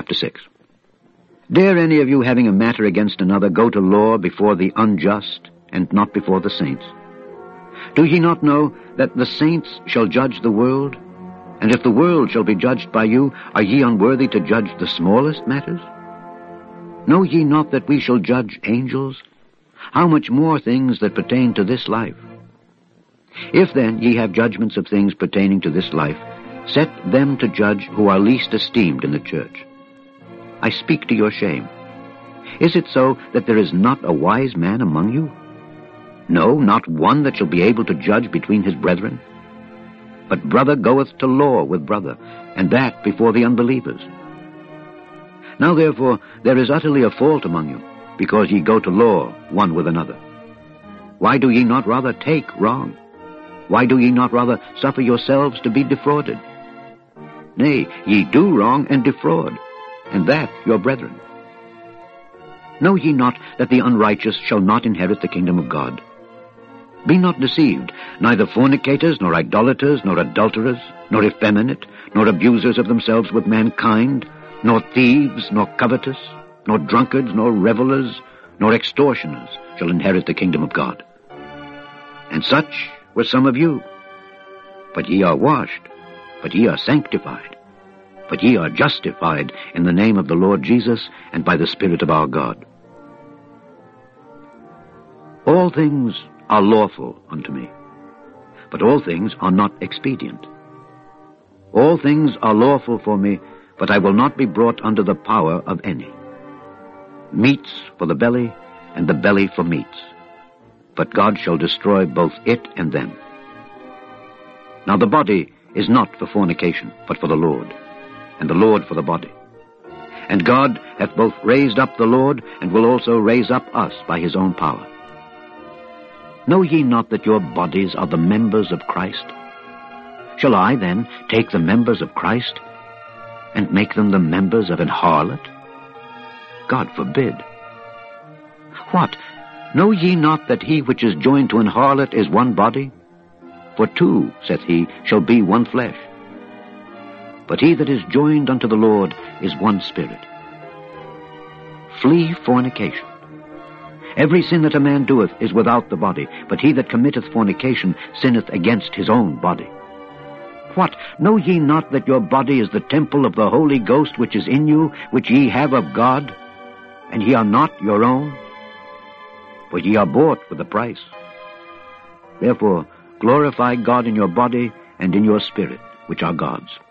chapter 6. Dare any of you, having a matter against another, go to law before the unjust, and not before the saints? Do ye not know that the saints shall judge the world? And if the world shall be judged by you, are ye unworthy to judge the smallest matters? Know ye not that we shall judge angels? How much more things that pertain to this life? If then ye have judgments of things pertaining to this life, set them to judge who are least esteemed in the church. I speak to your shame. Is it so that there is not a wise man among you? No, not one that shall be able to judge between his brethren. But brother goeth to law with brother, and that before the unbelievers. Now therefore there is utterly a fault among you, because ye go to law one with another. Why do ye not rather take wrong? Why do ye not rather suffer yourselves to be defrauded? Nay, ye do wrong and defraud, and that your brethren. Know ye not that the unrighteous shall not inherit the kingdom of God? Be not deceived, neither fornicators, nor idolaters, nor adulterers, nor effeminate, nor abusers of themselves with mankind, nor thieves, nor covetous, nor drunkards, nor revelers, nor extortioners shall inherit the kingdom of God. And such were some of you. But ye are washed, but ye are sanctified, but ye are justified in the name of the Lord Jesus and by the Spirit of our God. All things are lawful unto me, but all things are not expedient. All things are lawful for me, but I will not be brought under the power of any. Meats for the belly, and the belly for meats. But God shall destroy both it and them. Now the body is not for fornication, but for the Lord, and the Lord for the body. And God hath both raised up the Lord, and will also raise up us by his own power. Know ye not that your bodies are the members of Christ? Shall I then take the members of Christ and make them the members of an harlot? God forbid. What? Know ye not that he which is joined to an harlot is one body? For two, saith he, shall be one flesh. But he that is joined unto the Lord is one spirit. Flee fornication. Every sin that a man doeth is without the body, but he that committeth fornication sinneth against his own body. What? Know ye not that your body is the temple of the Holy Ghost which is in you, which ye have of God, and ye are not your own? For ye are bought with a price. Therefore glorify God in your body and in your spirit, which are God's.